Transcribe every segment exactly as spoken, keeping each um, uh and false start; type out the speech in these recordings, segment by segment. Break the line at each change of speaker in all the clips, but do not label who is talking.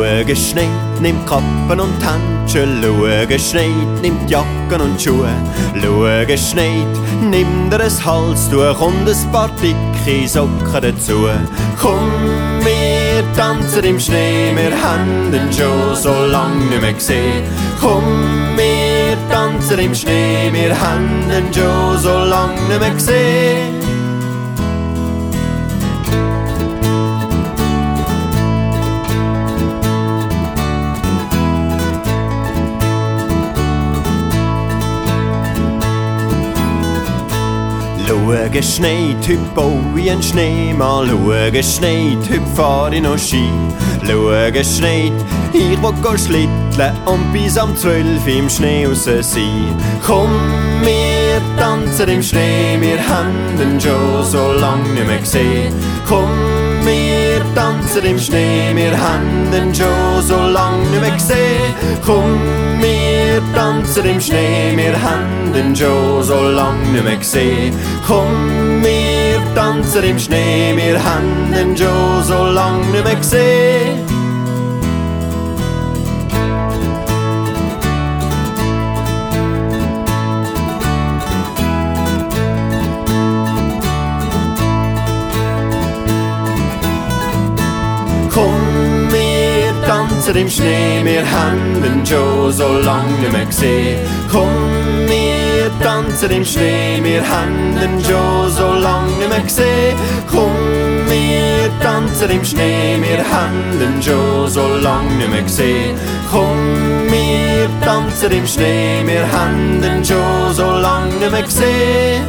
Schau geschneit, nimmt Kappen und Handschuhe. Schau geschneit, nimmt Jacken und Schuhe. Schau geschneit, nimm dir ein Halstuch und ein paar dicke Socken dazu. Komm, wir tanzen im Schnee, wir haben ihn schon so lang nicht mehr gesehen. Komm, wir tanzen im Schnee, wir haben ihn schon so lang nicht mehr gesehen. Schau geschneit, heut baue ich einen Schneemann. Schau geschneit, heut fahr ich noch Ski. Schau geschneit, ich will go schlitteln und bis am zwölf im Schnee raus sein. Komm, wir tanzen im Schnee, wir haben ihn schon so lang nicht mehr gesehen. Komm, wir tanzen im Schnee, wir haben ihn schon so lang nicht mehr gesehen. Komm, wir tanzen im Schnee, wir haben ihn schon so lang nicht mehr gesehen. Komm, wir tanzen im Schnee, wir haben ihn schon so lang nicht mehr gesehen. Komm, wir tanzen im Schnee, wir haben ihn schon so lang nicht mehr gesehen. Komm, wir tanzen im Schnee, wir haben ihn schon so lang nicht mehr gesehen. Komm, wir tanzen im Schnee, wir haben ihn schon so lang nicht mehr gesehen. Komm, wir tanzen im Schnee, wir haben ihn schon so lang nicht mehr gesehen.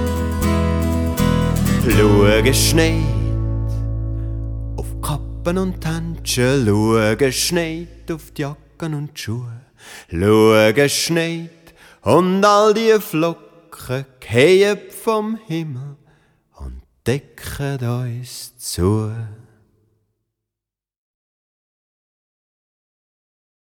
Schau geschneit auf Kappen und Handschuhe, schau geschneit auf die Jacken und die Schuhe. Schau geschneit und all die Flocken fallen vom Himmel und decken uns zu.